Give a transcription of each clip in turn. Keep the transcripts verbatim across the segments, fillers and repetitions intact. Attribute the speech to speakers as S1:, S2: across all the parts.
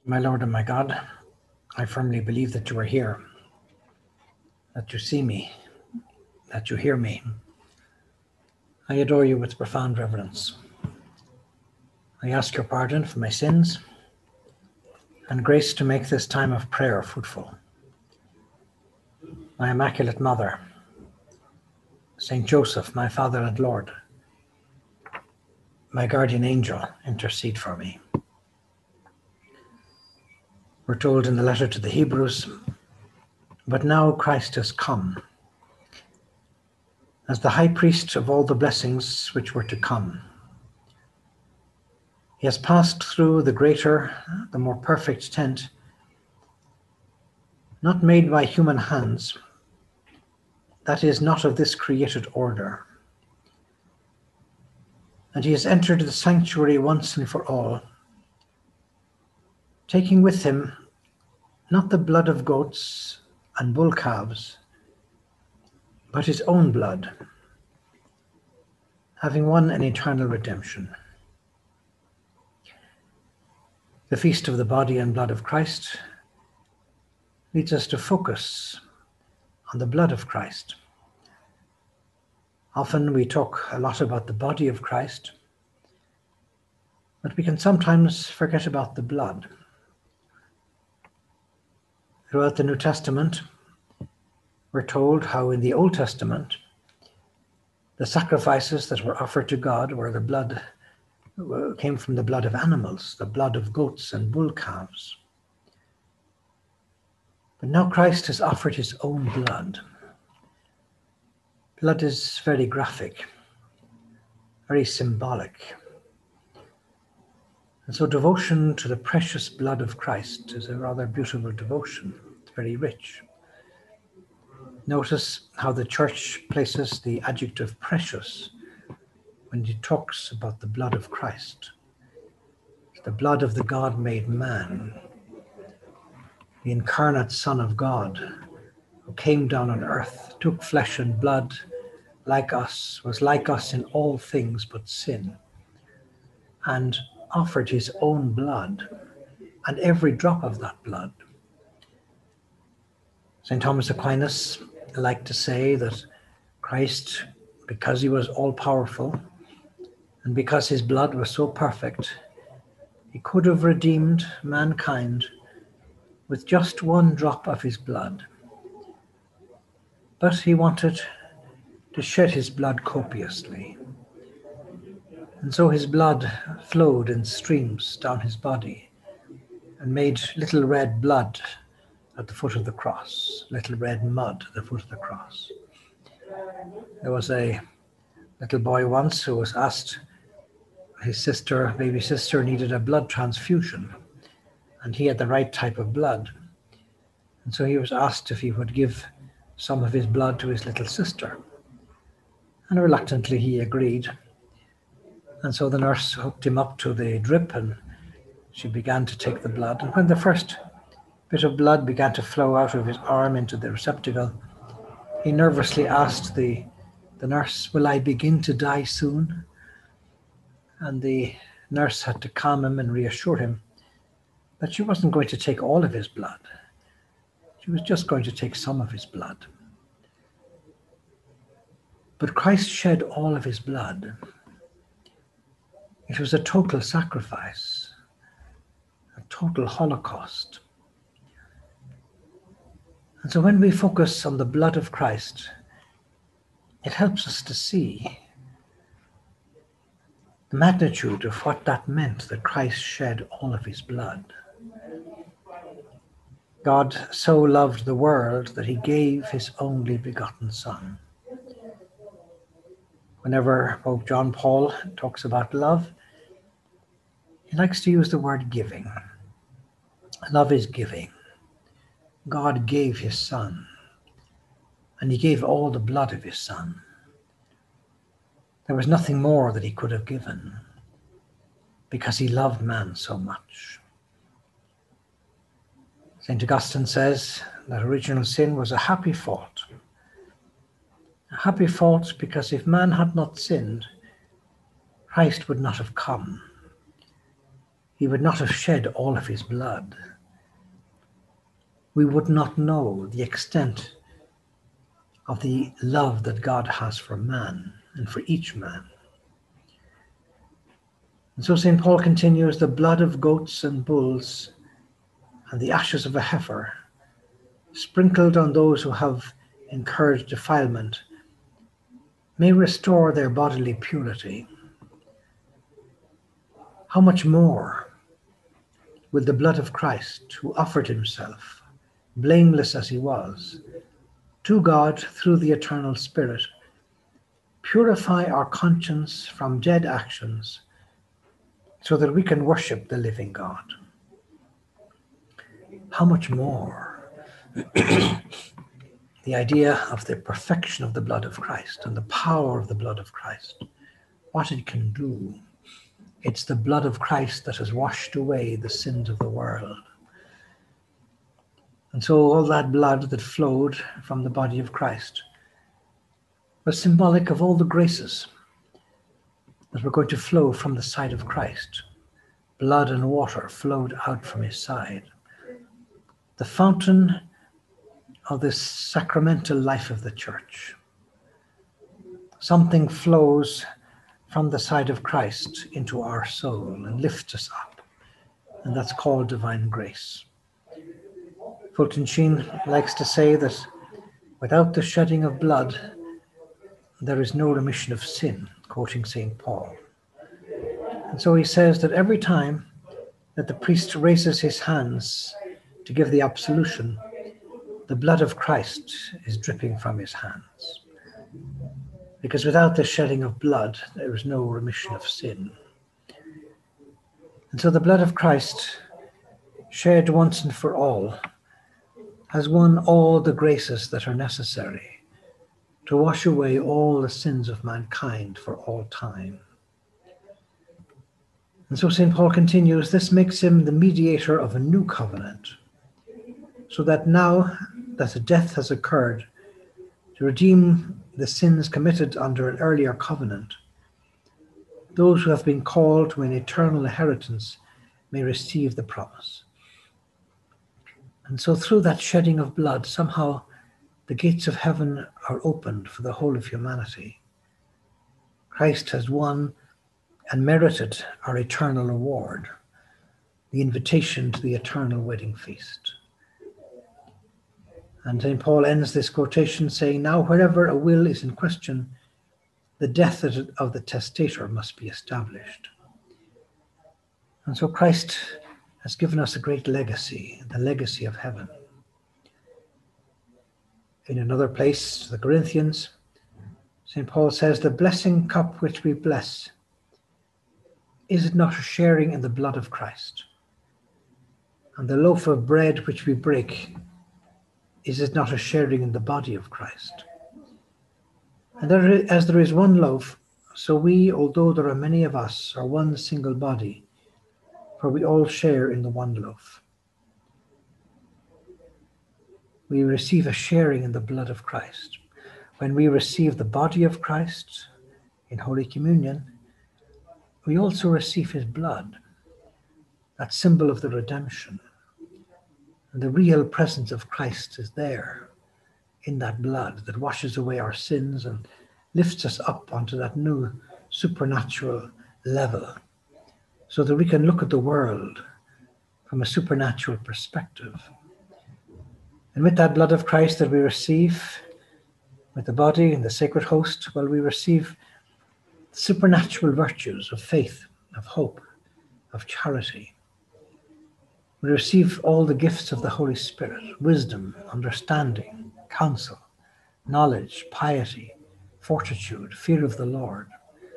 S1: My Lord and my God, I firmly believe that you are here, that you see me, that you hear me. I adore you with profound reverence. I ask your pardon for my sins and grace to make this time of prayer fruitful. My Immaculate Mother, Saint Joseph, my Father and Lord, my guardian angel, intercede for me. We're told in the letter to the Hebrews, but now Christ has come as the high priest of all the blessings which were to come. He has passed through the greater, the more perfect tent, not made by human hands, that is, not of this created order. And he has entered the sanctuary once and for all, taking with him not the blood of goats and bull calves, but his own blood, having won an eternal redemption. The feast of the body and blood of Christ leads us to focus on the blood of Christ. Often we talk a lot about the body of Christ, but we can sometimes forget about the blood. Throughout the New Testament, we're told how in the Old Testament, the sacrifices that were offered to God were the blood, came from the blood of animals, the blood of goats and bull calves. But now Christ has offered his own blood. Blood is very graphic, very symbolic. And so devotion to the precious blood of Christ is a rather beautiful devotion. It's very rich. Notice how the Church places the adjective precious when it talks about the blood of Christ. It's the blood of the God-made man, the incarnate Son of God, who came down on earth, took flesh and blood like us, was like us in all things but sin, and offered his own blood, and every drop of that blood. Saint Thomas Aquinas liked to say that Christ, because he was all-powerful, and because his blood was so perfect, he could have redeemed mankind with just one drop of his blood. But he wanted to shed his blood copiously. And so his blood flowed in streams down his body and made little red blood at the foot of the cross, little red mud at the foot of the cross. There was a little boy once who was asked, his sister, baby sister, needed a blood transfusion, and he had the right type of blood. And so he was asked if he would give some of his blood to his little sister. And reluctantly he agreed. And so the nurse hooked him up to the drip and she began to take the blood. And when the first bit of blood began to flow out of his arm into the receptacle, he nervously asked the, the nurse, "Will I begin to die soon?" And the nurse had to calm him and reassure him that she wasn't going to take all of his blood. She was just going to take some of his blood. But Christ shed all of his blood. It was a total sacrifice, a total holocaust. And so when we focus on the blood of Christ, it helps us to see the magnitude of what that meant, that Christ shed all of his blood. God so loved the world that he gave his only begotten Son. Whenever Pope John Paul talks about love, he likes to use the word giving. Love is giving. God gave his Son, and he gave all the blood of his Son. There was nothing more that he could have given, because he loved man so much. Saint Augustine says that original sin was a happy fault. A happy fault because if man had not sinned, Christ would not have come. he would not have shed all of his blood. We would not know the extent of the love that God has for man and for each man. And so Saint Paul continues, the blood of goats and bulls and the ashes of a heifer, sprinkled on those who have incurred defilement, may restore their bodily purity. How much more will the blood of Christ, who offered himself, blameless as he was, to God through the eternal Spirit, purify our conscience from dead actions so that we can worship the living God? How much more the idea of the perfection of the blood of Christ and the power of the blood of Christ, what it can do. It's the blood of Christ that has washed away the sins of the world. And so all that blood that flowed from the body of Christ was symbolic of all the graces that were going to flow from the side of Christ. Blood and water flowed out from his side. The fountain of this sacramental life of the church. Something flows from the side of Christ into our soul and lifts us up, and that's called divine grace. Fulton Sheen likes to say that without the shedding of blood, there is no remission of sin, quoting Saint Paul. And so he says that every time that the priest raises his hands to give the absolution, the blood of Christ is dripping from his hands. Because without the shedding of blood, there is no remission of sin. And so the blood of Christ, shed once and for all, has won all the graces that are necessary to wash away all the sins of mankind for all time. And so Saint Paul continues, this makes him the mediator of a new covenant, so that now that a death has occurred to redeem the sins committed under an earlier covenant, those who have been called to an eternal inheritance may receive the promise. And so through that shedding of blood, somehow the gates of heaven are opened for the whole of humanity. Christ has won and merited our eternal reward, the invitation to the eternal wedding feast. And Saint Paul ends this quotation saying, now wherever a will is in question, the death of the testator must be established. And so Christ has given us a great legacy, the legacy of heaven. In another place, the Corinthians, Saint Paul says, the blessing cup which we bless, is it not a sharing in the blood of Christ? And the loaf of bread which we break, is it not a sharing in the body of Christ? And there, as there is one loaf, so we, although there are many of us, are one single body, for we all share in the one loaf. We receive a sharing in the blood of Christ. When we receive the body of Christ in Holy Communion, we also receive his blood, that symbol of the redemption. And the real presence of Christ is there in that blood that washes away our sins and lifts us up onto that new supernatural level so that we can look at the world from a supernatural perspective. And with that blood of Christ that we receive, with the body and the sacred host, well, we receive supernatural virtues of faith, of hope, of charity. We receive all the gifts of the Holy Spirit, wisdom, understanding, counsel, knowledge, piety, fortitude, fear of the Lord.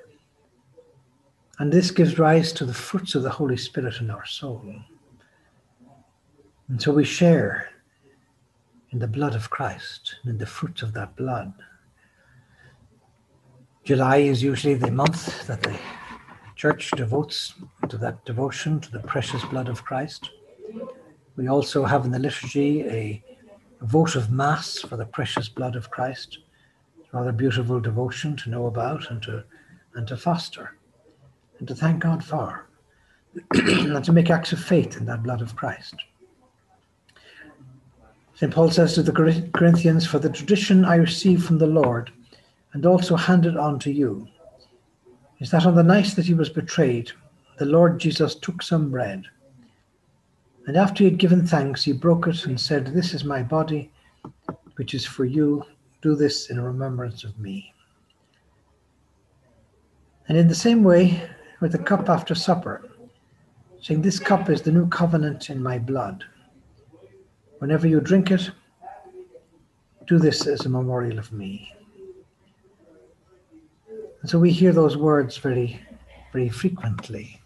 S1: And this gives rise to the fruits of the Holy Spirit in our soul. And so we share in the blood of Christ, and in the fruits of that blood. July is usually the month that the Church devotes to that devotion to the precious blood of Christ. We also have in the liturgy a votive Mass for the precious blood of Christ. It's a rather beautiful devotion to know about and to, and to foster and to thank God for. and to make acts of faith in that blood of Christ. Saint Paul says to the Corinthians, "For the tradition I received from the Lord and also handed on to you is that on the night that he was betrayed, the Lord Jesus took some bread, and after he had given thanks, he broke it and said, 'This is my body, which is for you. Do this in remembrance of me.' And in the same way, with the cup after supper, saying, 'This cup is the new covenant in my blood. Whenever you drink it, do this as a memorial of me.'" And so we hear those words very, very frequently.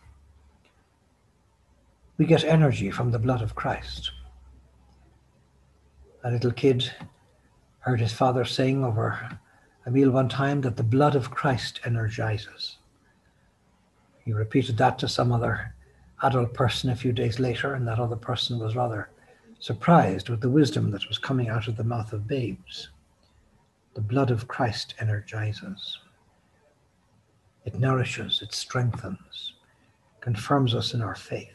S1: We get energy from the blood of Christ. A little kid heard his father saying over a meal one time that the blood of Christ energizes. He repeated that to some other adult person a few days later, and that other person was rather surprised with the wisdom that was coming out of the mouth of babes. The blood of Christ energizes. It nourishes, it strengthens, confirms us in our faith.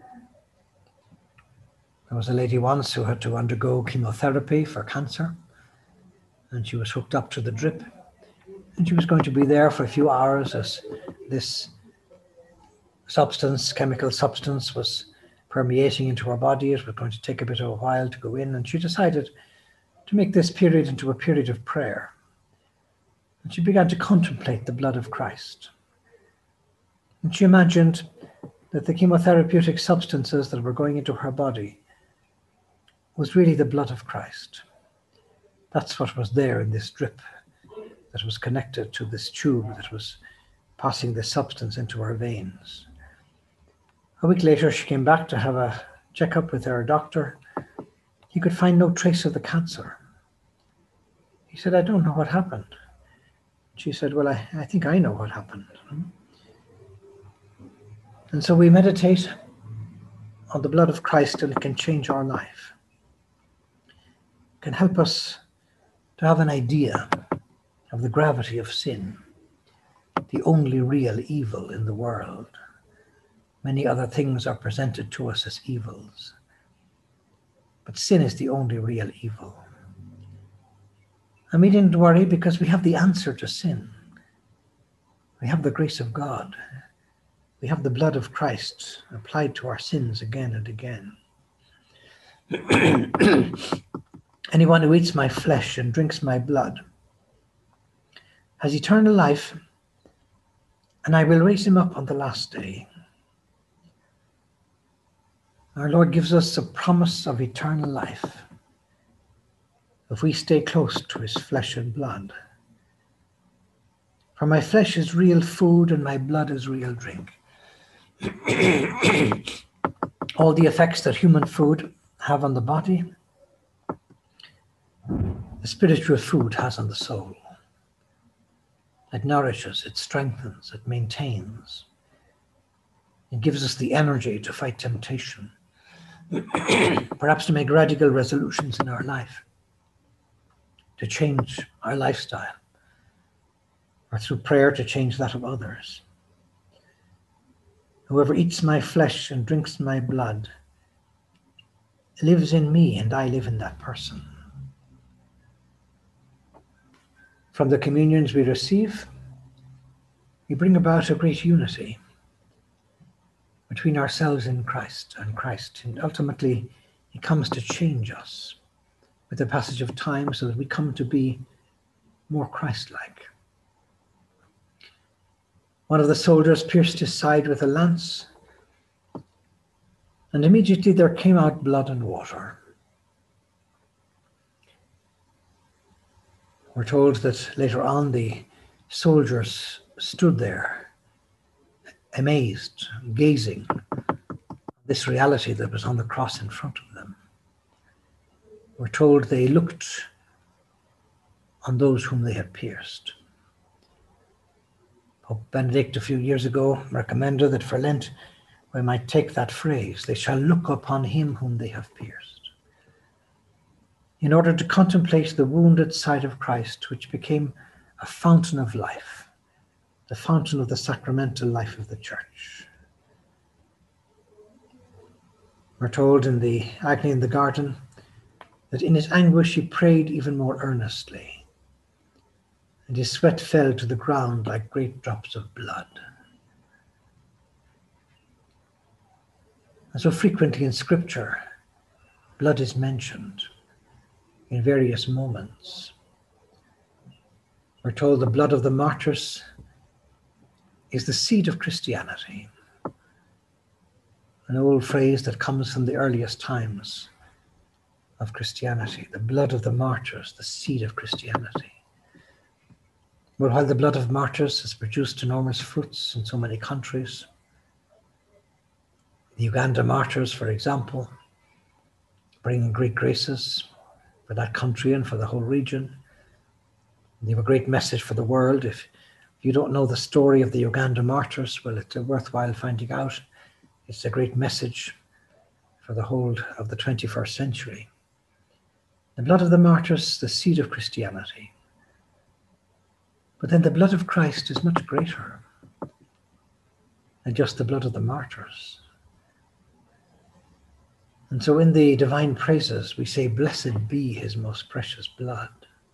S1: There was a lady once who had to undergo chemotherapy for cancer, and she was hooked up to the drip, and she was going to be there for a few hours as this substance, chemical substance, was permeating into her body. It was going to take a bit of a while to go in, and she decided to make this period into a period of prayer. And she began to contemplate the blood of Christ. And she imagined that the chemotherapeutic substances that were going into her body was really the blood of Christ. That's what was there in this drip that was connected to this tube that was passing this substance into her veins. A week later, she came back to have a checkup with her doctor. He could find no trace of the cancer. He said, "I don't know what happened." She said, "Well, I, I think I know what happened." And so we meditate on the blood of Christ, and it can change our life. It can help us to have an idea of the gravity of sin, the only real evil in the world. Many other things are presented to us as evils, but sin is the only real evil. And we didn't worry because we have the answer to sin. We have the grace of God. We have the blood of Christ applied to our sins again and again. "Anyone who eats my flesh and drinks my blood has eternal life, and I will raise him up on the last day." Our Lord gives us a promise of eternal life if we stay close to his flesh and blood. "For my flesh is real food and my blood is real drink." All the effects that human food have on the body, the spiritual food has on the soul. It nourishes, it strengthens, it maintains. It gives us the energy to fight temptation, perhaps to make radical resolutions in our life, to change our lifestyle, or through prayer to change that of others. "Whoever eats my flesh and drinks my blood lives in me, and I live in that person." From the communions we receive, we bring about a great unity between ourselves and Christ and Christ. And ultimately, he comes to change us with the passage of time so that we come to be more Christ-like. One of the soldiers pierced his side with a lance, and immediately there came out blood and water. We're told that later on the soldiers stood there, amazed, gazing at this reality that was on the cross in front of them. We're told they looked on those whom they had pierced. Pope Benedict a few years ago recommended that for Lent we might take that phrase, "They shall look upon him whom they have pierced," in order to contemplate the wounded side of Christ, which became a fountain of life, the fountain of the sacramental life of the Church. We're told in the agony in the garden that in his anguish he prayed even more earnestly, and his sweat fell to the ground like great drops of blood. And so frequently in Scripture, blood is mentioned in various moments. We're told the blood of the martyrs is the seed of Christianity, an old phrase that comes from the earliest times of Christianity. The blood of the martyrs, the seed of Christianity. Well, while the blood of martyrs has produced enormous fruits in so many countries, the Uganda martyrs, for example, bringing great graces for that country and for the whole region. They have a great message for the world. If you don't know the story of the Uganda martyrs, well, it's worthwhile finding out. It's a great message for the whole of the twenty-first century. The blood of the martyrs, the seed of Christianity. But then the blood of Christ is much greater than just the blood of the martyrs. And so in the divine praises, we say, "Blessed be his most precious blood."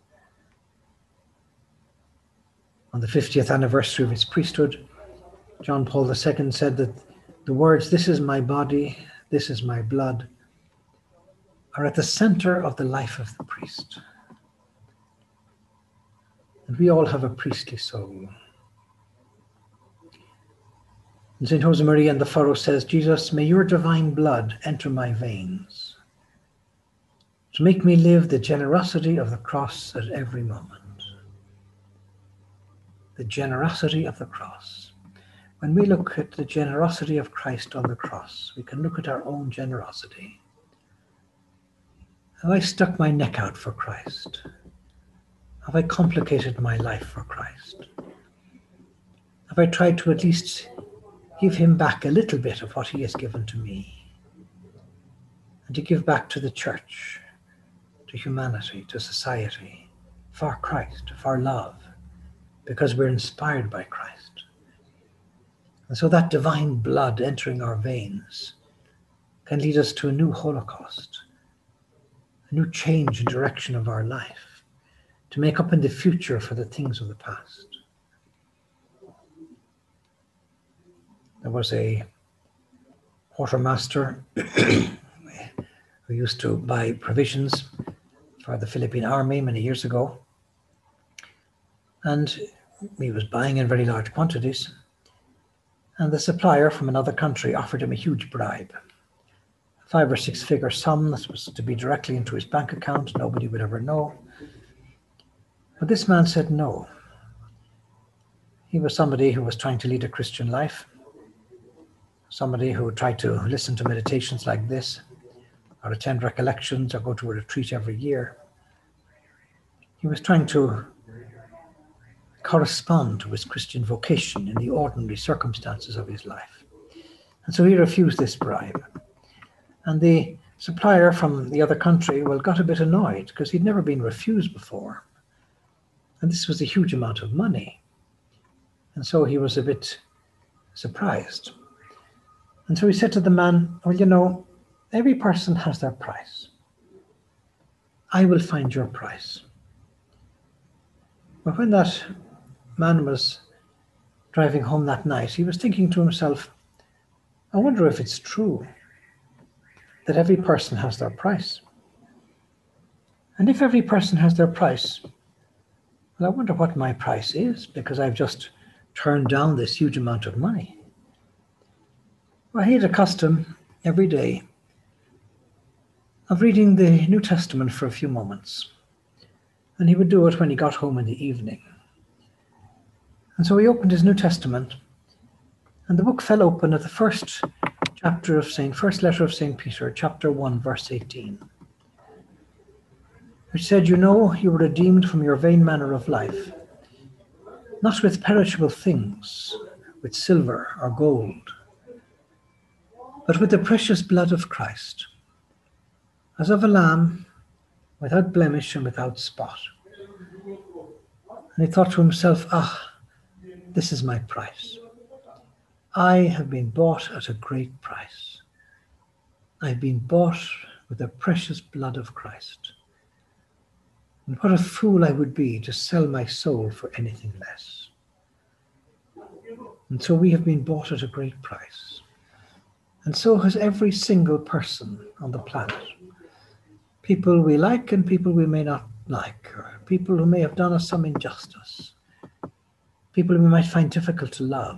S1: On the fiftieth anniversary of his priesthood, John Paul the Second said that the words, "This is my body, this is my blood," are at the center of the life of the priest. And we all have a priestly soul. And Saint Josemaria in the Furrow says, "Jesus, may your divine blood enter my veins to make me live the generosity of the cross at every moment." The generosity of the cross. When we look at the generosity of Christ on the cross, we can look at our own generosity. Have I stuck my neck out for Christ? Have I complicated my life for Christ? Have I tried to at least give him back a little bit of what he has given to me? And to give back to the church, to humanity, to society, for Christ, for love, because we're inspired by Christ. And so that divine blood entering our veins can lead us to a new Holocaust, a new change in direction of our life, to make up in the future for the things of the past. There was a quartermaster who used to buy provisions for the Philippine army many years ago. And he was buying in very large quantities. And the supplier from another country offered him a huge bribe. A five or six figure sum that was to be directly into his bank account. Nobody would ever know. But this man said no. He was somebody who was trying to lead a Christian life. Somebody who tried to listen to meditations like this, or attend recollections, or go to a retreat every year. He was trying to correspond to his Christian vocation in the ordinary circumstances of his life. And so he refused this bribe. And the supplier from the other country, well, got a bit annoyed because he'd never been refused before. And this was a huge amount of money. And so he was a bit surprised. And so he said to the man, "Well, you know, every person has their price. I will find your price." But when that man was driving home that night, he was thinking to himself, I wonder if it's true that every person has their price. And if every person has their price, well, I wonder what my price is, because I've just turned down this huge amount of money. Well, he had a custom every day of reading the New Testament for a few moments. And he would do it when he got home in the evening. And so he opened his New Testament, and the book fell open at the first chapter of Saint, first letter of Saint Peter, chapter one, verse eighteen, which said, "You know you were redeemed from your vain manner of life, not with perishable things, with silver or gold, but with the precious blood of Christ, as of a lamb, without blemish and without spot." And he thought to himself, ah, this is my price. I have been bought at a great price. I've been bought with the precious blood of Christ. And what a fool I would be to sell my soul for anything less. And so we have been bought at a great price. And so has every single person on the planet. People we like and people we may not like, or people who may have done us some injustice, people we might find difficult to love.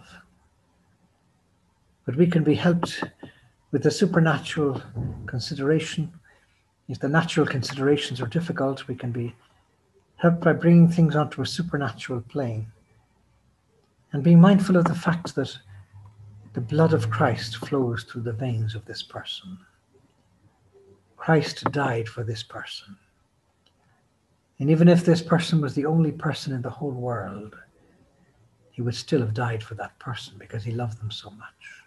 S1: But we can be helped with the supernatural consideration. If the natural considerations are difficult, we can be helped by bringing things onto a supernatural plane and being mindful of the fact that the blood of Christ flows through the veins of this person. Christ died for this person. And even if this person was the only person in the whole world, he would still have died for that person because he loved them so much.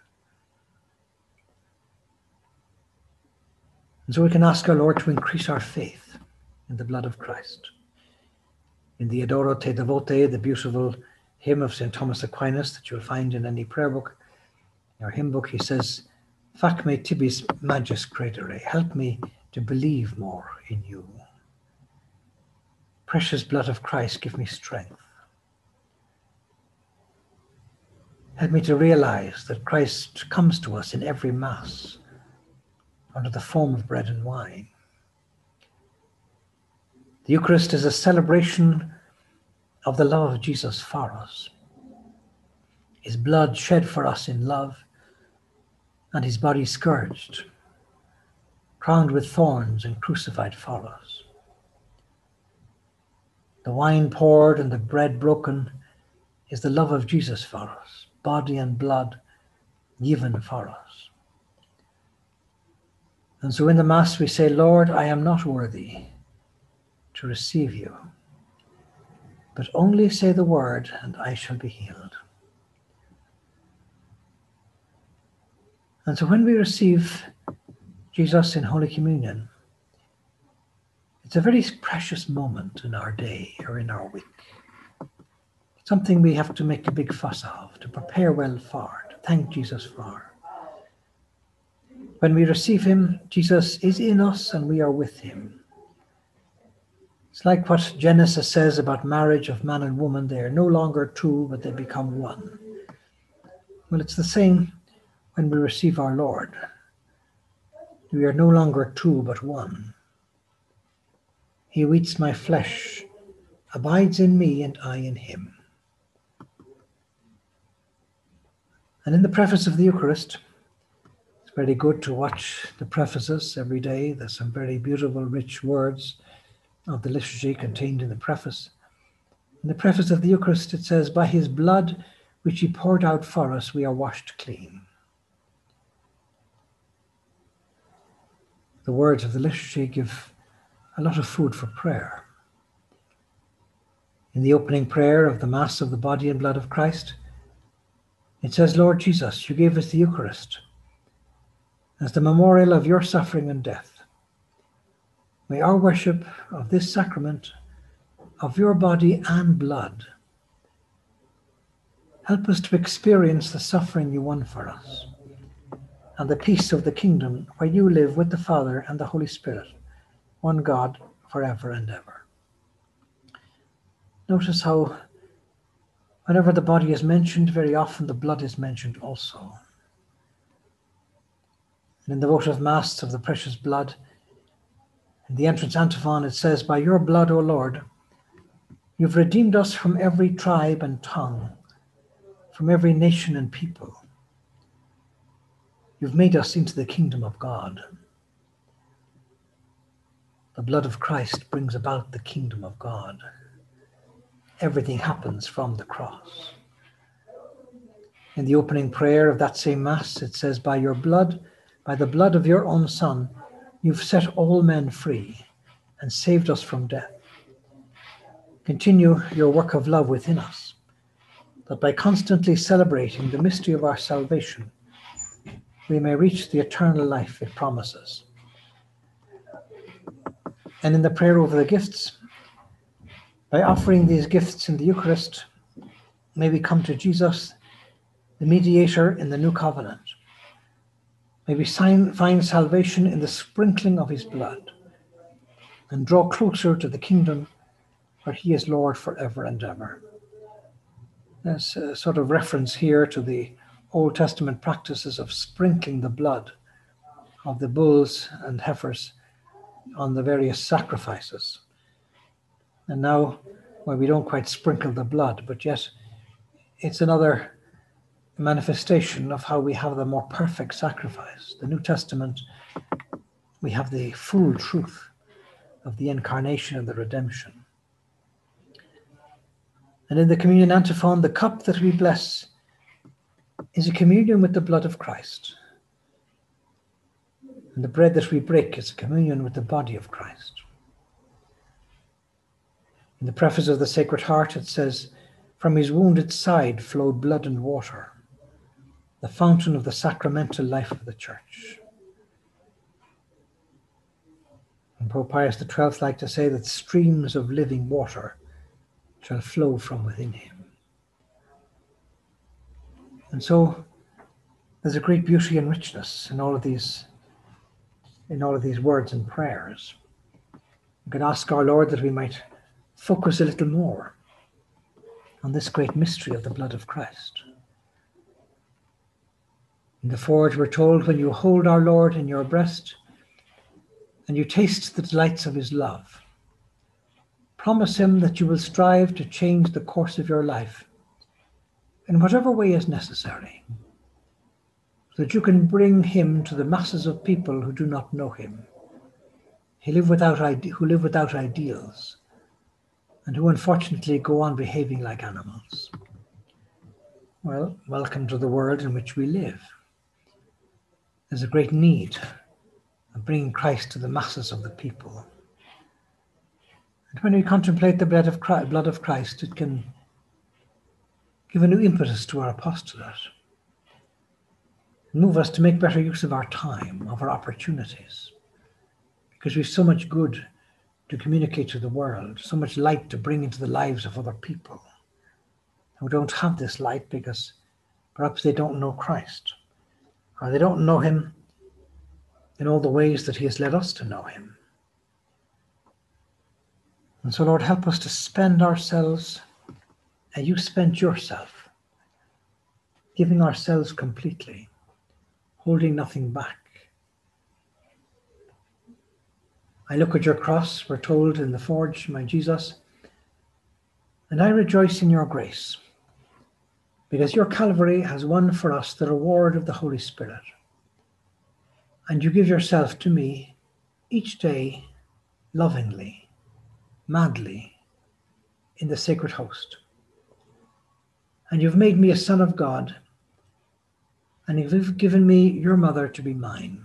S1: And so we can ask our Lord to increase our faith in the blood of Christ. In the Adoro Te Devote, the beautiful hymn of Saint Thomas Aquinas that you'll find in any prayer book or hymn book, he says, Fac me tibis magis credere, help me to believe more in you. Precious blood of Christ, give me strength. Help me to realize that Christ comes to us in every Mass under the form of bread and wine. The Eucharist is a celebration of the love of Jesus for us. His blood shed for us in love, and his body scourged, crowned with thorns and crucified for us. The wine poured and the bread broken is the love of Jesus for us, body and blood given for us. And so in the Mass we say, Lord, I am not worthy to receive you, but only say the word and I shall be healed. And so when we receive Jesus in Holy Communion, it's a very precious moment in our day or in our week. It's something we have to make a big fuss of, to prepare well for, to thank Jesus for. When we receive him, Jesus is in us and we are with him. It's like what Genesis says about marriage of man and woman. They are no longer two, but they become one. Well, it's the same when we receive our Lord. We are no longer two, but one. He who eats my flesh abides in me and I in him. And in the preface of the Eucharist, it's very good to watch the prefaces every day. There's some very beautiful, rich words of the liturgy contained in the preface. In the preface of the Eucharist, it says, by his blood, which he poured out for us, we are washed clean. The words of the liturgy give a lot of food for prayer. In the opening prayer of the Mass of the body and blood of Christ, it says, Lord Jesus, you gave us the Eucharist as the memorial of your suffering and death. May our worship of this sacrament, of your body and blood, help us to experience the suffering you won for us and the peace of the kingdom where you live with the Father and the Holy Spirit, one God, forever and ever. Notice how whenever the body is mentioned, very often the blood is mentioned also. And in the votive Mass of the precious blood, in the entrance antiphon, it says, by your blood, O Lord, you've redeemed us from every tribe and tongue, from every nation and people. You've made us into the kingdom of God. The blood of Christ brings about the kingdom of God. Everything happens from the cross. In the opening prayer of that same Mass, it says, by your blood, by the blood of your own Son, you've set all men free and saved us from death. Continue your work of love within us, that by constantly celebrating the mystery of our salvation, we may reach the eternal life it promises. And in the prayer over the gifts, by offering these gifts in the Eucharist, may we come to Jesus, the mediator in the new covenant, May we sign, find salvation in the sprinkling of his blood and draw closer to the kingdom where he is Lord forever and ever. There's a sort of reference here to the Old Testament practices of sprinkling the blood of the bulls and heifers on the various sacrifices. And now, well, we don't quite sprinkle the blood, but yet it's another manifestation of how we have the more perfect sacrifice. The New Testament, we have the full truth of the incarnation and the redemption. And in the communion antiphon, the cup that we bless is a communion with the blood of Christ. And the bread that we break is a communion with the body of Christ. In the preface of the Sacred Heart, it says, "From his wounded side flowed blood and water, the fountain of the sacramental life of the Church." And Pope Pius the twelfth liked to say that streams of living water shall flow from within him. And so there's a great beauty and richness in all of these, in all of these words and prayers. We could ask our Lord that we might focus a little more on this great mystery of the blood of Christ. In the Forge, we're told, when you hold our Lord in your breast and you taste the delights of his love, promise him that you will strive to change the course of your life in whatever way is necessary, so that you can bring him to the masses of people who do not know him, who live without, who live without ideals, and who unfortunately go on behaving like animals. Well, welcome to the world in which we live. There's a great need of bringing Christ to the masses of the people. And when we contemplate the blood of Christ, blood of Christ, it can give a new impetus to our apostolate, move us to make better use of our time, of our opportunities, because we've so much good to communicate to the world, so much light to bring into the lives of other people who don't have this light because perhaps they don't know Christ, or they don't know him in all the ways that he has led us to know him. And so, Lord, help us to spend ourselves, and you spent yourself, giving ourselves completely, holding nothing back. I look at your cross, we're told in the Forge, my Jesus, and I rejoice in your grace, because your Calvary has won for us the reward of the Holy Spirit. And you give yourself to me each day, lovingly, madly, in the sacred host. And you've made me a son of God, and you've given me your mother to be mine.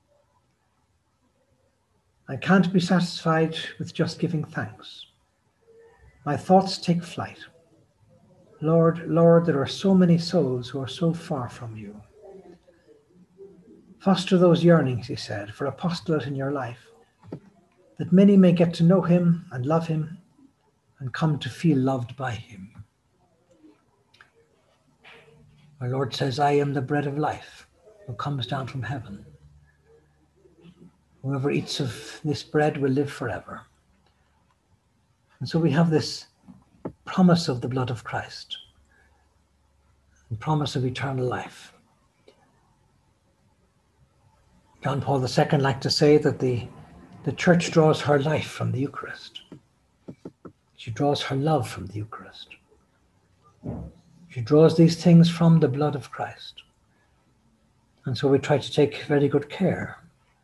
S1: I can't be satisfied with just giving thanks. My thoughts take flight. Lord, Lord, there are so many souls who are so far from you. Foster those yearnings, he said, for apostolate in your life, that many may get to know him and love him and come to feel loved by him. Our Lord says, I am the bread of life who comes down from heaven. Whoever eats of this bread will live forever. And so we have this promise of the blood of Christ and promise of eternal life. John Paul the Second liked to say that the, the church draws her life from the Eucharist. She draws her love from the Eucharist. She draws these things from the blood of Christ. And so we try to take very good care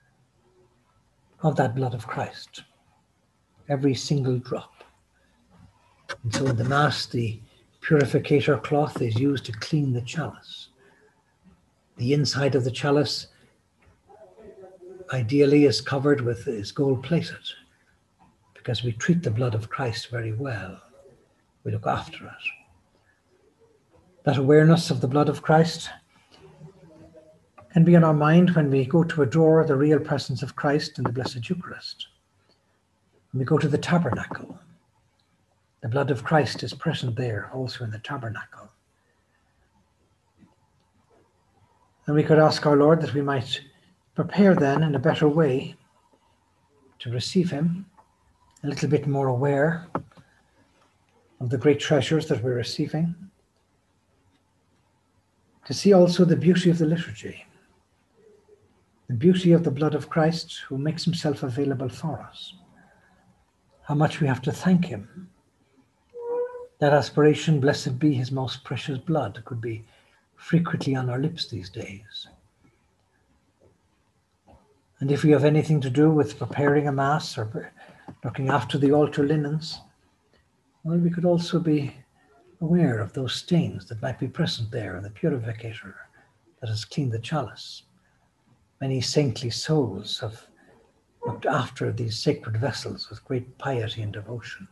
S1: of that blood of Christ, every single drop. And so in the Mass, the purificator cloth is used to clean the chalice. The inside of the chalice ideally is covered with, is gold plated, because we treat the blood of Christ very well. We look after it. That awareness of the blood of Christ can be in our mind when we go to adore the real presence of Christ in the Blessed Eucharist. When we go to the tabernacle, the blood of Christ is present there, also in the tabernacle. And we could ask our Lord that we might prepare then in a better way to receive him, a little bit more aware of the great treasures that we're receiving, to see also the beauty of the liturgy, the beauty of the blood of Christ who makes himself available for us, how much we have to thank him. That aspiration, blessed be his most precious blood, could be frequently on our lips these days. And if we have anything to do with preparing a Mass or looking after the altar linens, well, we could also be aware of those stains that might be present there in the purificator that has cleaned the chalice. Many saintly souls have looked after these sacred vessels with great piety and devotion.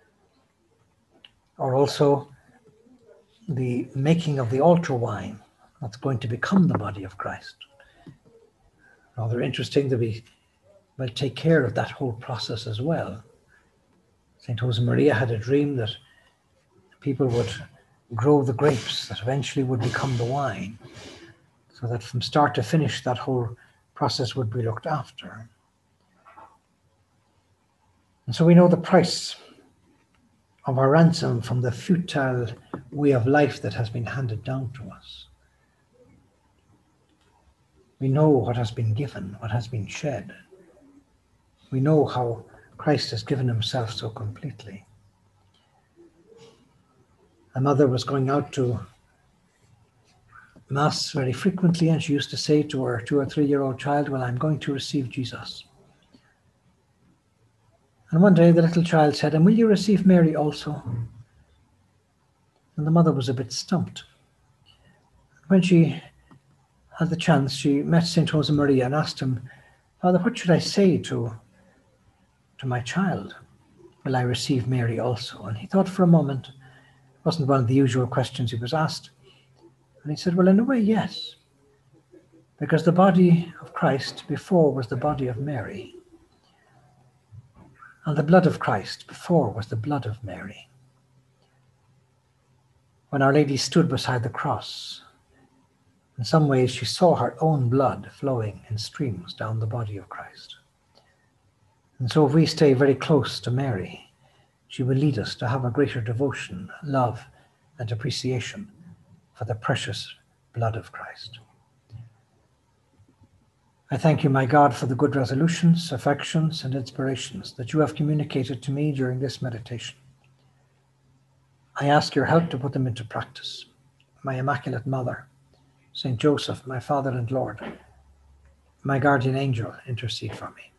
S1: Or also the making of the altar wine that's going to become the body of Christ. Rather interesting that we will take care of that whole process as well. Saint Josemaria had a dream that people would grow the grapes that eventually would become the wine, so that from start to finish that whole process would be looked after. And so we know the price of our ransom from the futile way of life that has been handed down to us. We know what has been given, what has been shed. We know how Christ has given himself so completely. A mother was going out to Mass very frequently, and she used to say to her two or three-year-old child, well, I'm going to receive Jesus. And one day the little child said, and will you receive Mary also? And the mother was a bit stumped. When she had the chance, she met Saint Josemaria and asked him, Father, what should I say to, to my child? Will I receive Mary also? And he thought for a moment. It wasn't one of the usual questions he was asked. And he said, well, in a way, yes. Because the body of Christ before was the body of Mary. And the blood of Christ before was the blood of Mary. When Our Lady stood beside the cross, in some ways she saw her own blood flowing in streams down the body of Christ. And so if we stay very close to Mary, she will lead us to have a greater devotion, love, and appreciation for the precious blood of Christ. I thank you, my God, for the good resolutions, affections, and inspirations that you have communicated to me during this meditation. I ask your help to put them into practice. My Immaculate Mother, Saint Joseph, my Father and Lord, my guardian angel, intercede for me.